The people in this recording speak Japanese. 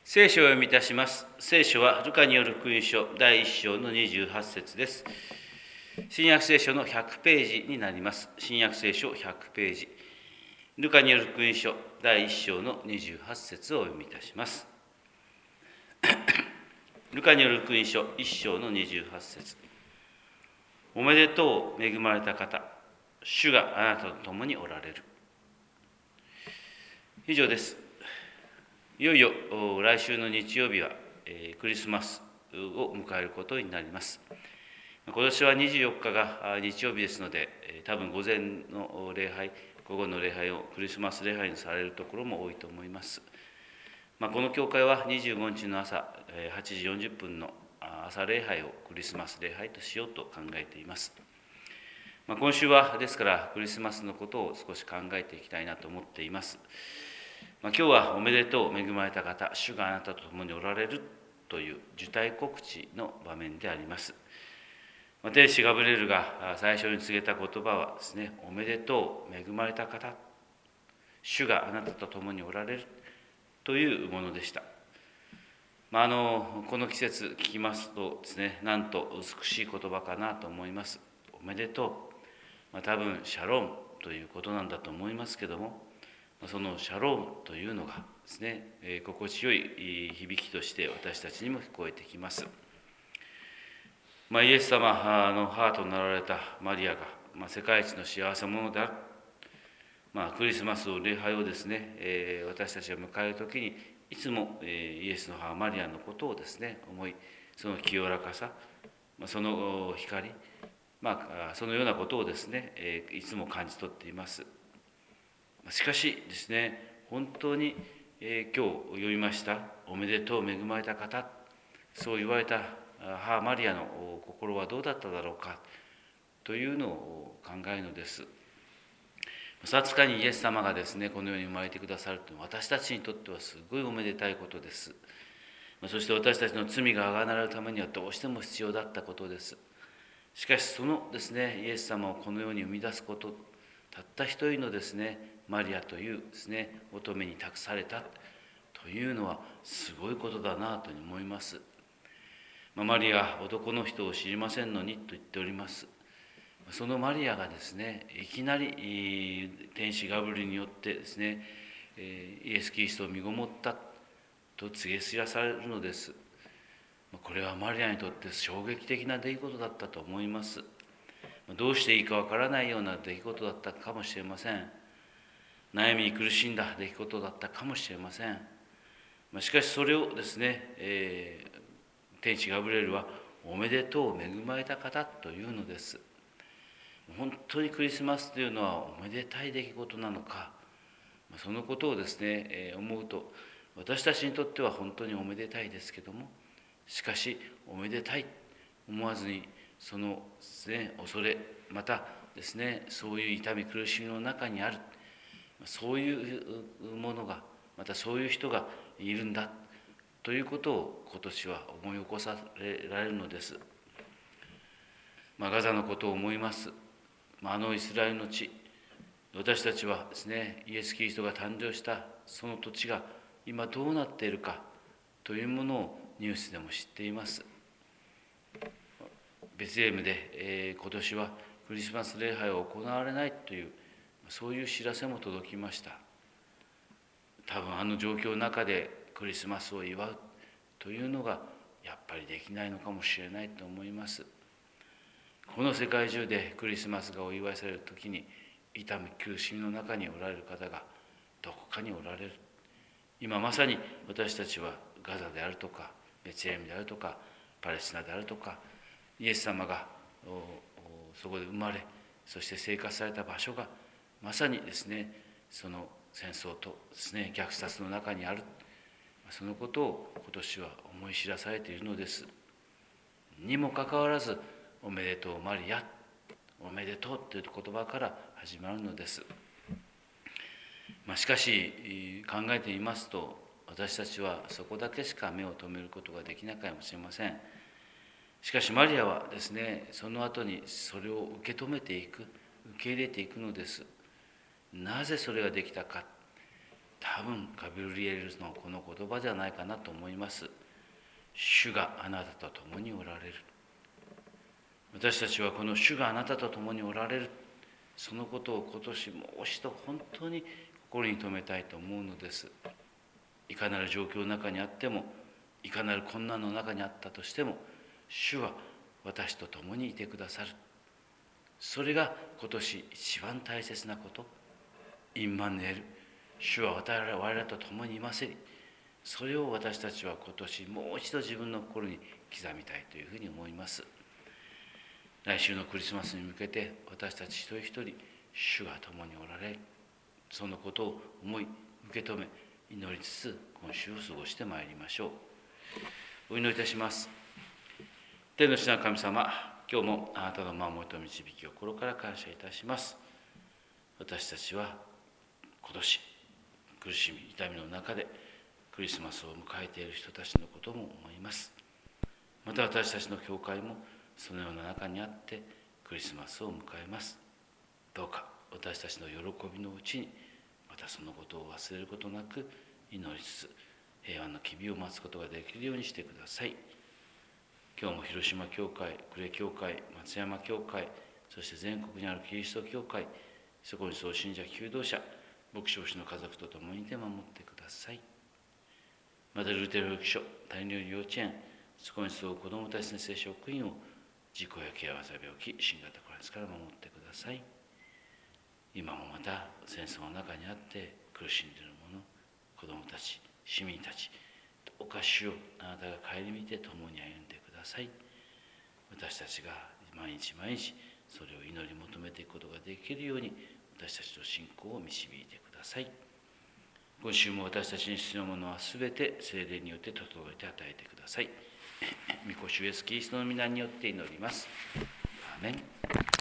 聖書を読みいたします。聖書はルカによる福音書第1章の28節です。新約聖書の100ページになります。新約聖書100ページ。ルカによる福音書第1章の28節をお読みいたします。ルカによる福音書1章の28節。おめでとう恵まれた方、主があなたと共におられる。以上です。いよいよ来週の日曜日はクリスマスを迎えることになります。今年は24日が日曜日ですので、多分午前の礼拝、午後の礼拝をクリスマス礼拝にされるところも多いと思います。この教会は25日の朝8時40分の朝礼拝をクリスマス礼拝としようと考えています。今週はですからクリスマスのことを少し考えていきたいなと思っています。今日はおめでとう恵まれた方、主があなたと共におられるという受胎告知の場面であります。天使ガブリエルが最初に告げた言葉はですね、おめでとう恵まれた方、主があなたと共におられるというものでした。この季節聞きますとですね、なんと美しい言葉かなと思います。おめでとう。多分シャロームということなんだと思いますけども、そのシャロームというのがですね、心地よい響きとして私たちにも聞こえてきます。イエス様の母となられたマリアが、世界一の幸せ者である。クリスマスを礼拝をですね、私たちが迎えるときにいつもイエスの母マリアのことをですね思い、その清らかさ、その光、そのようなことをですね、いつも感じ取っています。しかしですね、本当に今日読みましたおめでとう恵まれた方、そう言われた母マリアの心はどうだっただろうかというのを考えるのです。確かにイエス様がですねこの世に生まれてくださるというのは私たちにとってはすごいおめでたいことです。そして私たちの罪があがなわれるためにはどうしても必要だったことです。しかしそのですねイエス様をこの世に生み出すこと、たった一人のですねマリアというですね乙女に託されたというのはすごいことだなと思います。マリアは男の人を知りませんのにと言っております。そのマリアがですねいきなり天使ガブリエルによってですねイエス・キリストを身ごもったと告げ知らされるのです。これはマリアにとって衝撃的な出来事だったと思います。どうしていいかわからないような出来事だったかもしれません。悩みに苦しんだ出来事だったかもしれません。しかしそれをですね、天使ガブリエルはおめでとう恵まれた方というのです。本当にクリスマスというのはおめでたい出来事なのか、そのことをですね、思うと私たちにとっては本当におめでたいですけども、しかしおめでたい思わずにそのですね恐れ、またですねそういう痛み苦しみの中にある、そういうものが、またそういう人がいるんだということを今年は思い起こされるのです。ガザのことを思います。イスラエルの地、私たちはですねイエス・キリストが誕生したその土地が今どうなっているかというものをニュースでも知っています。ベツレヘムで、今年はクリスマス礼拝は行われないというそういう知らせも届きました。多分あの状況の中でクリスマスを祝うというのがやっぱりできないのかもしれないと思います。この世界中でクリスマスがお祝いされる時に痛み苦しみの中におられる方がどこかにおられる。今まさに私たちはガザであるとかベツレヘムであるとかパレスチナであるとか、イエス様がそこで生まれ、そして生活された場所がまさにですねその戦争とですね虐殺の中にある、そのことを今年は思い知らされているのです。にもかかわらずおめでとうマリア、おめでとうという言葉から始まるのです。しかし考えてみますと私たちはそこだけしか目を留めることができないかもしれません。しかしマリアはですねその後にそれを受け止めていく、受け入れていくのです。なぜそれができたか。 多分ガブリエルのこの言葉ではないかなと思います。主があなたと共におられる。私たちはこの主があなたと共におられる、そのことを今年もう一度本当に心に留めたいと思うのです。いかなる状況の中にあっても、いかなる困難の中にあったとしても、主は私と共にいてくださる。それが今年一番大切なこと。インマヌエル、主は我々と共にいますり、それを私たちは今年もう一度自分の心に刻みたいというふうに思います。来週のクリスマスに向けて私たち一人一人、主が共におられる、そのことを思い受け止め祈りつつ今週を過ごしてまいりましょう。お祈りいたします。天の父なる神様、今日もあなたの守りと導きを心から感謝いたします。私たちは今年苦しみ痛みの中でクリスマスを迎えている人たちのことも思います。また私たちの教会もそのような中にあってクリスマスを迎えます。どうか私たちの喜びのうちにまたそのことを忘れることなく祈りつつ平和の機微を待つことができるようにしてください。今日も広島教会、呉教会、松山教会、そして全国にあるキリスト教会、そこにそう信者求道者、牧師牧師の家族と共にいて守ってください。またルーテル保育所、谷料理幼稚園、そこに住む子どもたち先生職員を事故や怪我病気、新型コロナから守ってください。今もまた戦争の中にあって苦しんでいる者、子どもたち、市民たち、どうか主よ、あなたが顧みて共に歩んでください。私たちが毎日毎日それを祈り求めていくことができるように私たちの信仰を導いてください。今週も私たちに必要なものはすべて聖霊によって整えて与えてください。御子主イエスキリストの皆によって祈ります。アーメン。